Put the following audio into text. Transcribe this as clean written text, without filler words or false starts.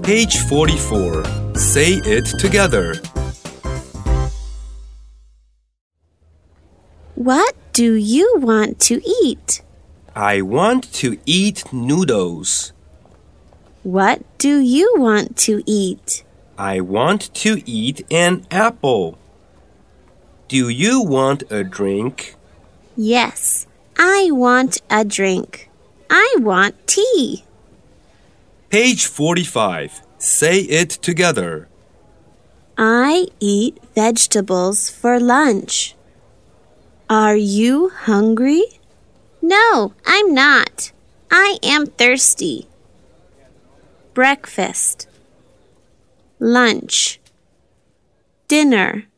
Page 44. Say it together. What do you want to eat? I want to eat noodles. What do you want to eat? I want to eat an apple. Do you want a drink? Yes, I want a drink. I want tea. Page 45. Say it together. I eat vegetables for lunch. Are you hungry? No, I'm not. I am thirsty. Breakfast, lunch, dinner.